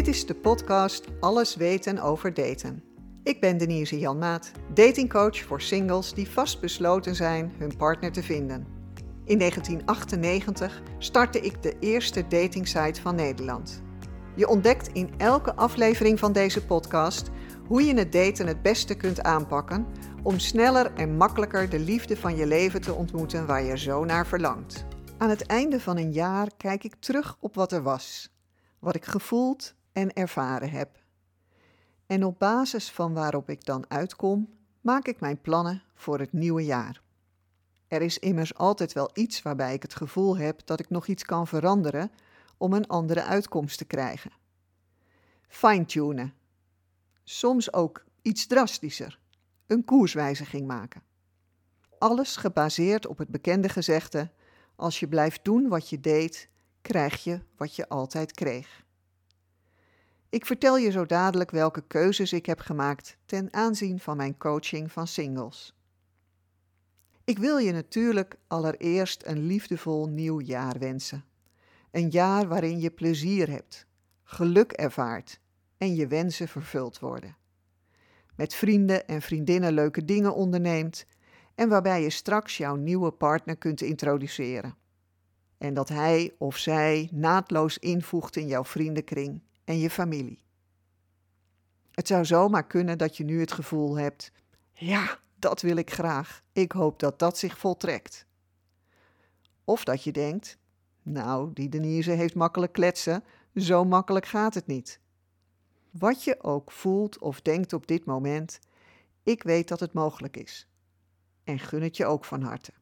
Dit is de podcast Alles weten over daten. Ik ben Denise Janmaat, datingcoach voor singles die vastbesloten zijn hun partner te vinden. In 1998 startte ik de eerste datingsite van Nederland. Je ontdekt in elke aflevering van deze podcast hoe je het daten het beste kunt aanpakken om sneller en makkelijker de liefde van je leven te ontmoeten waar je zo naar verlangt. Aan het einde van een jaar kijk ik terug op wat er was, wat ik gevoeld en ervaren heb. En op basis van waarop ik dan uitkom, maak ik mijn plannen voor het nieuwe jaar. Er is immers altijd wel iets waarbij ik het gevoel heb dat ik nog iets kan veranderen om een andere uitkomst te krijgen. Fine-tunen. Soms ook iets drastischer. Een koerswijziging maken. Alles gebaseerd op het bekende gezegde: als je blijft doen wat je deed, krijg je wat je altijd kreeg. Ik vertel je zo dadelijk welke keuzes ik heb gemaakt ten aanzien van mijn coaching van singles. Ik wil je natuurlijk allereerst een liefdevol nieuw jaar wensen. Een jaar waarin je plezier hebt, geluk ervaart en je wensen vervuld worden. Met vrienden en vriendinnen leuke dingen onderneemt en waarbij je straks jouw nieuwe partner kunt introduceren. En dat hij of zij naadloos invoegt in jouw vriendenkring en je familie. Het zou zomaar kunnen dat je nu het gevoel hebt: ja, dat wil ik graag. Ik hoop dat dat zich voltrekt. Of dat je denkt: nou, die Denise heeft makkelijk kletsen, zo makkelijk gaat het niet. Wat je ook voelt of denkt op dit moment, ik weet dat het mogelijk is. En gun het je ook van harte.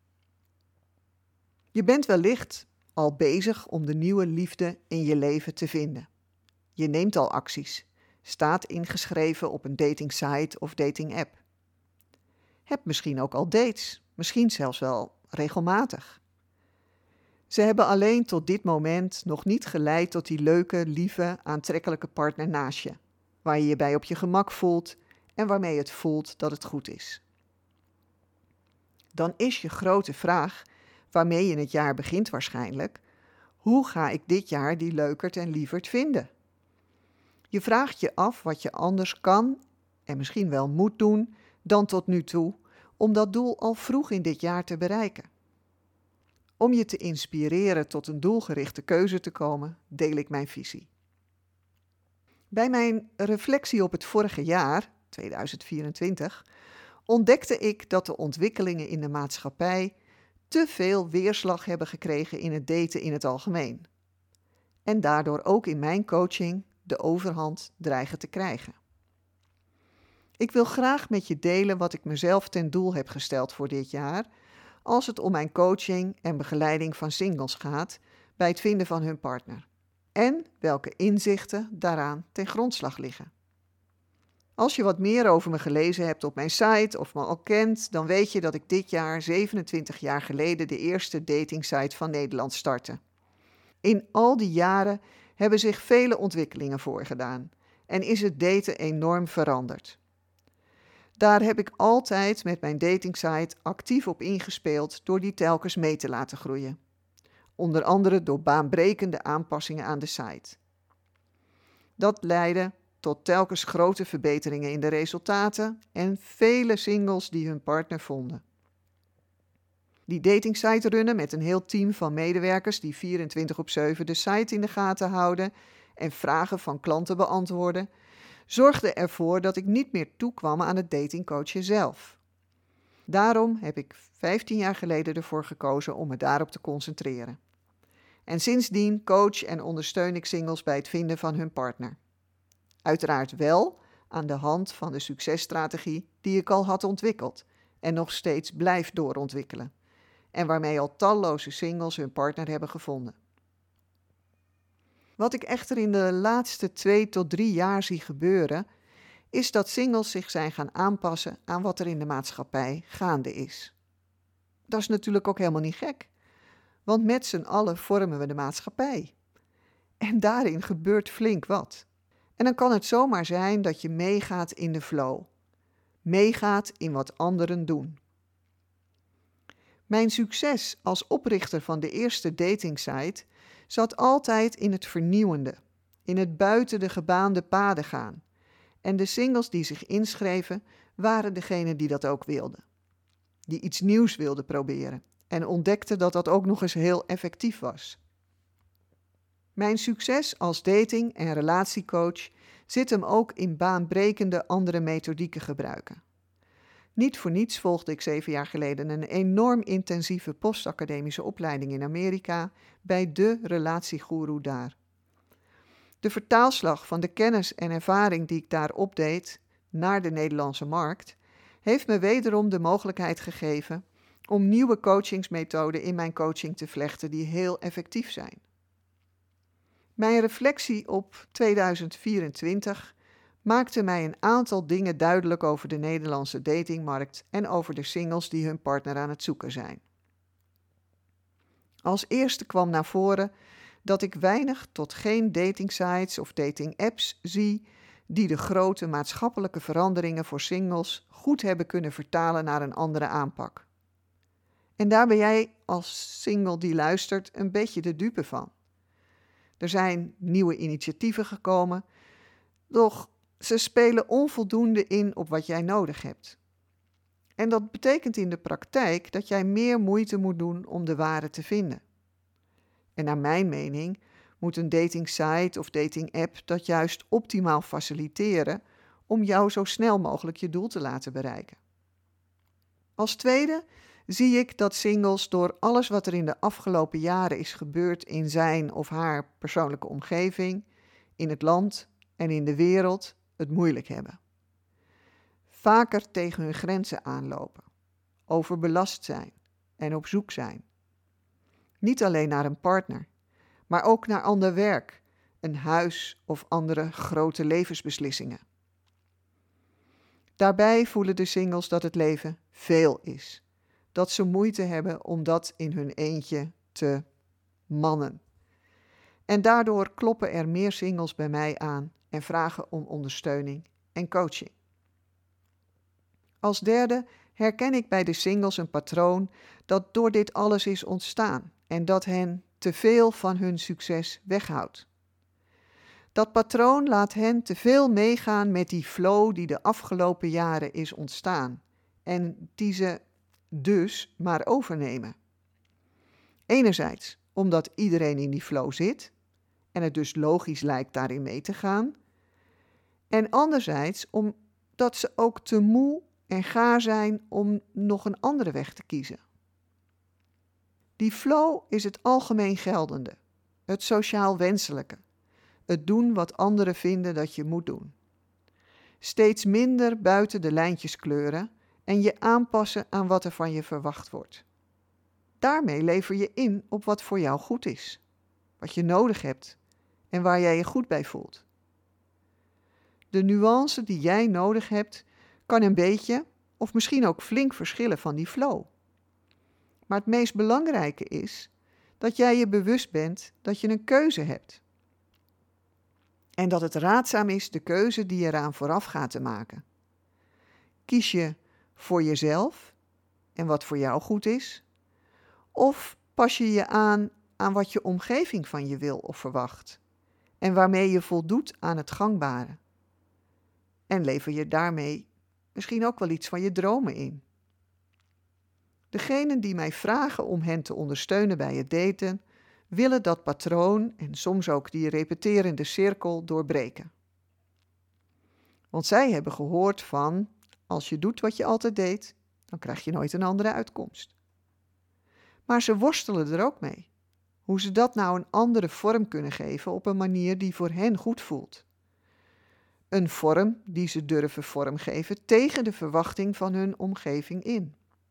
Je bent wellicht al bezig om de nieuwe liefde in je leven te vinden. Je neemt al acties, staat ingeschreven op een datingsite of datingapp. Heb misschien ook al dates, misschien zelfs wel regelmatig. Ze hebben alleen tot dit moment nog niet geleid tot die leuke, lieve, aantrekkelijke partner naast je, waar je je bij op je gemak voelt en waarmee het voelt dat het goed is. Dan is je grote vraag, waarmee je het jaar begint waarschijnlijk: hoe ga ik dit jaar die leukert en lieverd vinden? Je vraagt je af wat je anders kan en misschien wel moet doen dan tot nu toe om dat doel al vroeg in dit jaar te bereiken. Om je te inspireren tot een doelgerichte keuze te komen, deel ik mijn visie. Bij mijn reflectie op het vorige jaar, 2024, ontdekte ik dat de ontwikkelingen in de maatschappij te veel weerslag hebben gekregen in het daten in het algemeen. En daardoor ook in mijn coaching de overhand dreigen te krijgen. Ik wil graag met je delen wat ik mezelf ten doel heb gesteld voor dit jaar, als het om mijn coaching en begeleiding van singles gaat bij het vinden van hun partner. En welke inzichten daaraan ten grondslag liggen. Als je wat meer over me gelezen hebt op mijn site of me al kent, dan weet je dat ik dit jaar 27 jaar geleden de eerste datingsite van Nederland startte. In al die jaren hebben zich vele ontwikkelingen voorgedaan en is het daten enorm veranderd. Daar heb ik altijd met mijn datingsite actief op ingespeeld door die telkens mee te laten groeien. Onder andere door baanbrekende aanpassingen aan de site. Dat leidde tot telkens grote verbeteringen in de resultaten en vele singles die hun partner vonden. Die datingsite runnen met een heel team van medewerkers die 24/7 de site in de gaten houden en vragen van klanten beantwoorden, zorgde ervoor dat ik niet meer toekwam aan het datingcoachen zelf. Daarom heb ik 15 jaar geleden ervoor gekozen om me daarop te concentreren. En sindsdien coach en ondersteun ik singles bij het vinden van hun partner. Uiteraard wel aan de hand van de successtrategie die ik al had ontwikkeld en nog steeds blijf doorontwikkelen. En waarmee al talloze singles hun partner hebben gevonden. Wat ik echter in de laatste 2 tot 3 jaar zie gebeuren, is dat singles zich zijn gaan aanpassen aan wat er in de maatschappij gaande is. Dat is natuurlijk ook helemaal niet gek, want met z'n allen vormen we de maatschappij. En daarin gebeurt flink wat. En dan kan het zomaar zijn dat je meegaat in de flow. Meegaat in wat anderen doen. Mijn succes als oprichter van de eerste datingsite zat altijd in het vernieuwende, in het buiten de gebaande paden gaan. En de singles die zich inschreven, waren degenen die dat ook wilden. Die iets nieuws wilden proberen en ontdekten dat dat ook nog eens heel effectief was. Mijn succes als dating- en relatiecoach zit hem ook in baanbrekende andere methodieken gebruiken. Niet voor niets volgde ik 7 jaar geleden een enorm intensieve postacademische opleiding in Amerika bij de relatiegoeroe daar. De vertaalslag van de kennis en ervaring die ik daar opdeed naar de Nederlandse markt heeft me wederom de mogelijkheid gegeven om nieuwe coachingsmethoden in mijn coaching te vlechten die heel effectief zijn. Mijn reflectie op 2024 maakte mij een aantal dingen duidelijk over de Nederlandse datingmarkt en over de singles die hun partner aan het zoeken zijn. Als eerste kwam naar voren dat ik weinig tot geen datingsites of datingapps zie die de grote maatschappelijke veranderingen voor singles goed hebben kunnen vertalen naar een andere aanpak. En daar ben jij als single die luistert een beetje de dupe van. Er zijn nieuwe initiatieven gekomen, doch ze spelen onvoldoende in op wat jij nodig hebt. En dat betekent in de praktijk dat jij meer moeite moet doen om de ware te vinden. En naar mijn mening moet een datingsite of datingapp dat juist optimaal faciliteren om jou zo snel mogelijk je doel te laten bereiken. Als tweede zie ik dat singles door alles wat er in de afgelopen jaren is gebeurd in zijn of haar persoonlijke omgeving, in het land en in de wereld, het moeilijk hebben. Vaker tegen hun grenzen aanlopen, overbelast zijn en op zoek zijn. Niet alleen naar een partner, maar ook naar ander werk, een huis of andere grote levensbeslissingen. Daarbij voelen de singles dat het leven veel is. Dat ze moeite hebben om dat in hun eentje te mannen. En daardoor kloppen er meer singles bij mij aan en vragen om ondersteuning en coaching. Als derde herken ik bij de singles een patroon dat door dit alles is ontstaan en dat hen te veel van hun succes weghoudt. Dat patroon laat hen te veel meegaan met die flow die de afgelopen jaren is ontstaan en die ze dus maar overnemen. Enerzijds omdat iedereen in die flow zit en het dus logisch lijkt daarin mee te gaan. En anderzijds omdat ze ook te moe en gaar zijn om nog een andere weg te kiezen. Die flow is het algemeen geldende, het sociaal wenselijke, het doen wat anderen vinden dat je moet doen. Steeds minder buiten de lijntjes kleuren en je aanpassen aan wat er van je verwacht wordt. Daarmee lever je in op wat voor jou goed is, wat je nodig hebt en waar jij je goed bij voelt. De nuance die jij nodig hebt kan een beetje of misschien ook flink verschillen van die flow. Maar het meest belangrijke is dat jij je bewust bent dat je een keuze hebt. En dat het raadzaam is de keuze die eraan vooraf gaat te maken. Kies je voor jezelf en wat voor jou goed is? Of pas je je aan wat je omgeving van je wil of verwacht? En waarmee je voldoet aan het gangbare? En lever je daarmee misschien ook wel iets van je dromen in? Degenen die mij vragen om hen te ondersteunen bij het daten, willen dat patroon en soms ook die repeterende cirkel doorbreken. Want zij hebben gehoord van, als je doet wat je altijd deed, dan krijg je nooit een andere uitkomst. Maar ze worstelen er ook mee. Hoe ze dat nou een andere vorm kunnen geven op een manier die voor hen goed voelt. Een vorm die ze durven vormgeven tegen de verwachting van hun omgeving in.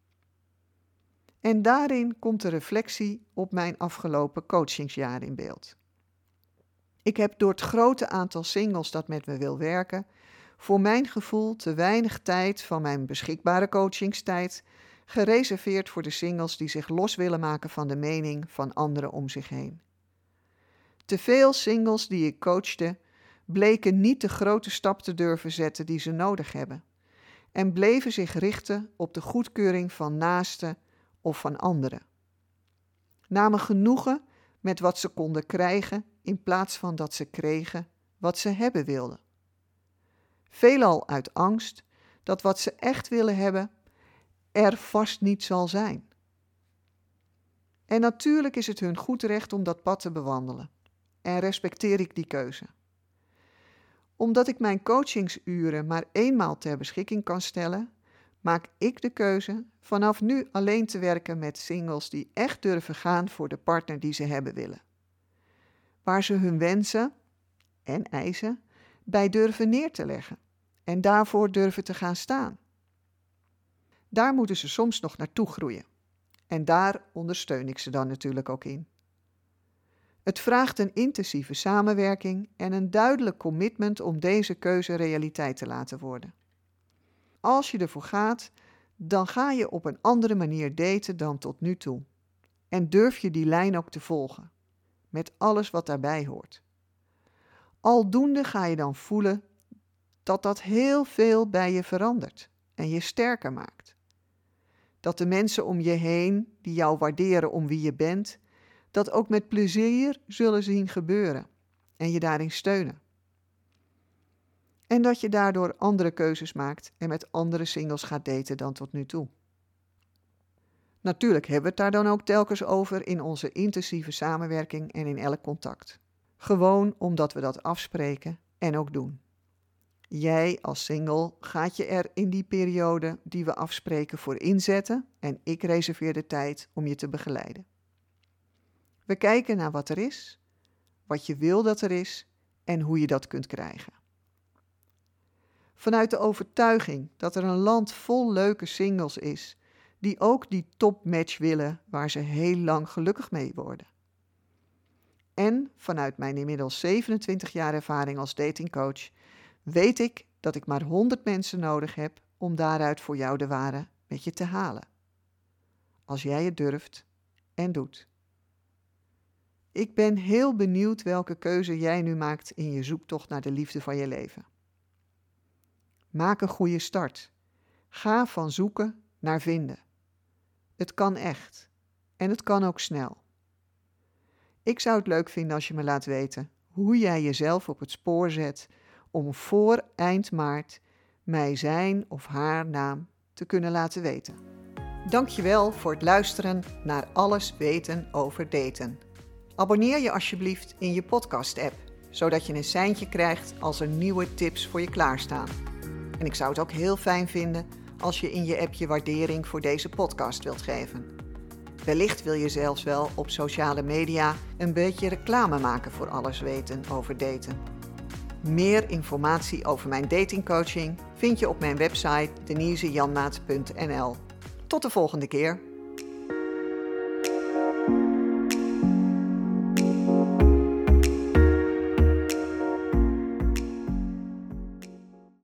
En daarin komt de reflectie op mijn afgelopen coachingsjaar in beeld. Ik heb door het grote aantal singles dat met me wil werken, voor mijn gevoel te weinig tijd van mijn beschikbare coachingstijd gereserveerd voor de singles die zich los willen maken van de mening van anderen om zich heen. Te veel singles die ik coachte bleken niet de grote stap te durven zetten die ze nodig hebben en bleven zich richten op de goedkeuring van naasten of van anderen. Namen genoegen met wat ze konden krijgen in plaats van dat ze kregen wat ze hebben wilden. Veelal uit angst dat wat ze echt willen hebben er vast niet zal zijn. En natuurlijk is het hun goed recht om dat pad te bewandelen. En respecteer ik die keuze. Omdat ik mijn coachingsuren maar eenmaal ter beschikking kan stellen, maak ik de keuze vanaf nu alleen te werken met singles die echt durven gaan voor de partner die ze hebben willen. Waar ze hun wensen en eisen bij durven neer te leggen en daarvoor durven te gaan staan. Daar moeten ze soms nog naartoe groeien. En daar ondersteun ik ze dan natuurlijk ook in. Het vraagt een intensieve samenwerking en een duidelijk commitment om deze keuze realiteit te laten worden. Als je ervoor gaat, dan ga je op een andere manier daten dan tot nu toe. En durf je die lijn ook te volgen, met alles wat daarbij hoort. Aldoende ga je dan voelen dat heel veel bij je verandert en je sterker maakt. Dat de mensen om je heen, die jou waarderen om wie je bent, dat ook met plezier zullen zien gebeuren en je daarin steunen. En dat je daardoor andere keuzes maakt en met andere singles gaat daten dan tot nu toe. Natuurlijk hebben we het daar dan ook telkens over in onze intensieve samenwerking en in elk contact. Gewoon omdat we dat afspreken en ook doen. Jij als single gaat je er in die periode die we afspreken voor inzetten en ik reserveer de tijd om je te begeleiden. We kijken naar wat er is, wat je wil dat er is en hoe je dat kunt krijgen. Vanuit de overtuiging dat er een land vol leuke singles is die ook die topmatch willen waar ze heel lang gelukkig mee worden. En vanuit mijn inmiddels 27 jaar ervaring als datingcoach weet ik dat ik maar 100 mensen nodig heb om daaruit voor jou de ware met je te halen. Als jij het durft en doet. Ik ben heel benieuwd welke keuze jij nu maakt in je zoektocht naar de liefde van je leven. Maak een goede start. Ga van zoeken naar vinden. Het kan echt. En het kan ook snel. Ik zou het leuk vinden als je me laat weten hoe jij jezelf op het spoor zet om voor eind maart mij zijn of haar naam te kunnen laten weten. Dankjewel voor het luisteren naar Alles weten over daten. Abonneer je alsjeblieft in je podcast-app, zodat je een seintje krijgt als er nieuwe tips voor je klaarstaan. En ik zou het ook heel fijn vinden als je in je app je waardering voor deze podcast wilt geven. Wellicht wil je zelfs wel op sociale media een beetje reclame maken voor Alles weten over daten. Meer informatie over mijn datingcoaching vind je op mijn website denisejanmaat.nl. Tot de volgende keer.